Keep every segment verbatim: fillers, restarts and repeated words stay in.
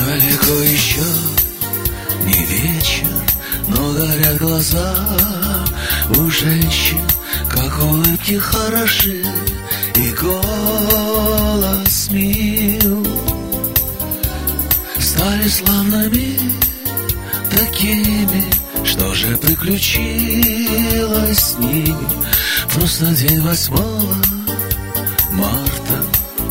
Далеко еще не вечер, но горят глаза у женщин, как улыбки хороши и голос мил. Стали славными такими, что же приключилось с ними? Просто день восьмого марта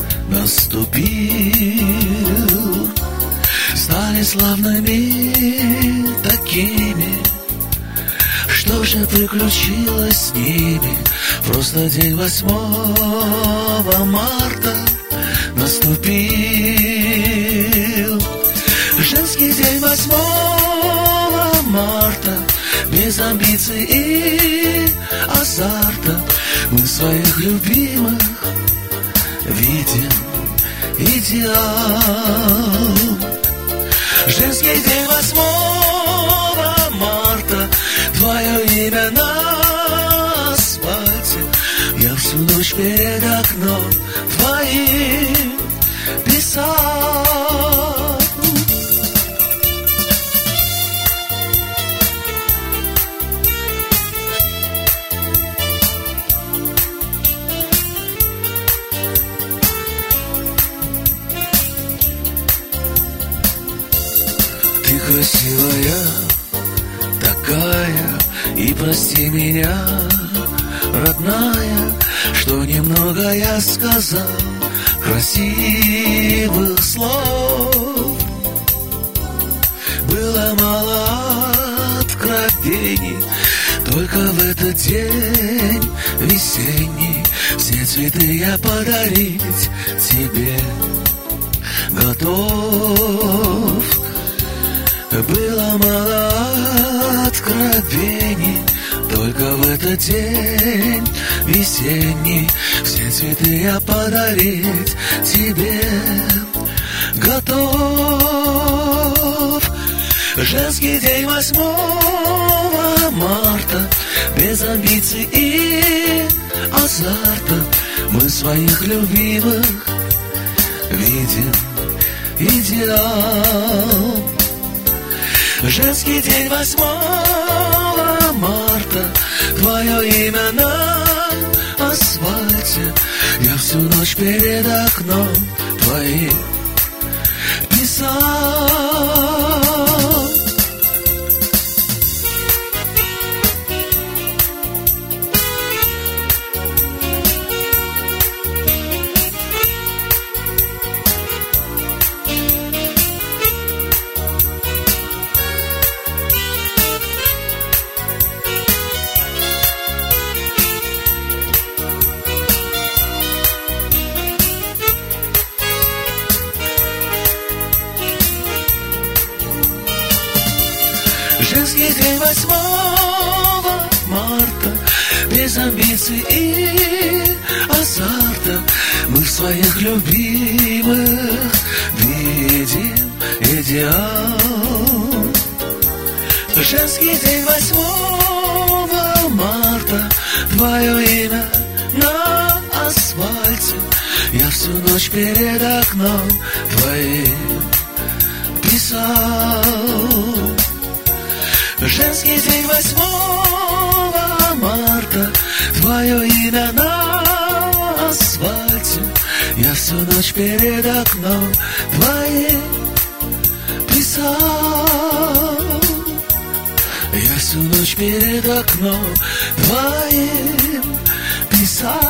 наступил. Стали славными такими, что же приключилось с ними? Просто день восьмого марта наступил. Женский день восьмого марта, без амбиций и азарта, мы своих любимых видим идеал. Женский день восьмого марта, твое имя на асфальте, я всю ночь перед окном твоим писал. Ты красивая такая, и прости меня, родная, что немного я сказал красивых слов. Было мало откровений, только в этот день весенний все цветы я подарить тебе готов. Было мало откровений, только в этот день весенний все цветы я подарить тебе готов. Женский день восьмого марта, без амбиций и азарта, мы своих любимых видим идеал. Женский день восьмого марта, твое имя на асфальте, я всю ночь перед окном твоим писал. Женский день восьмого марта, без амбиций и азарта, мы в своих любимых видим идеал. Женский день восьмого марта, твое имя на асфальте, я всю ночь перед окном твоим писал. Женский день восьмого марта, твое имя на асфальте, я всю ночь перед окном твоим писал. Я всю ночь перед окном твоим писал.